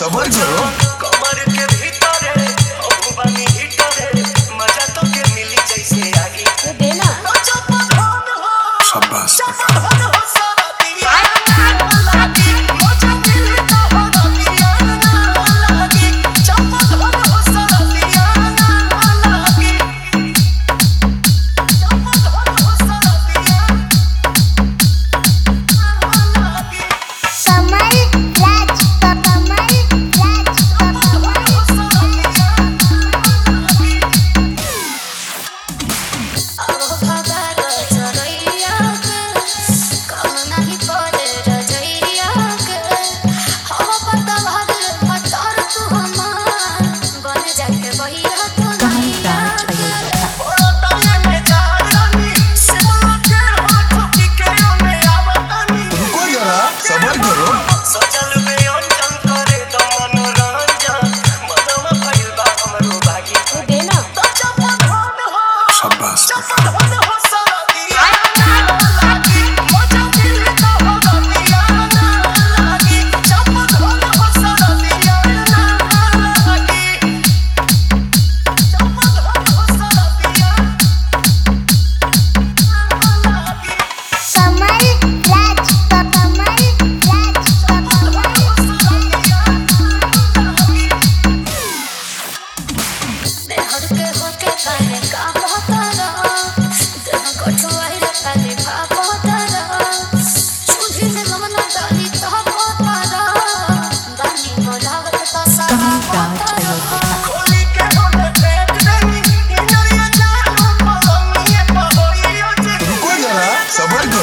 सबर करो। कमर के भीतर हम बानी हीटर मजा तो के मिली जैसे आगी तो देना शाबाश सबर करो। सजल में अंजन करे तो मनोरंजन मदमा भइल बा हमरो भागी तो देना शाबाश सबर करो।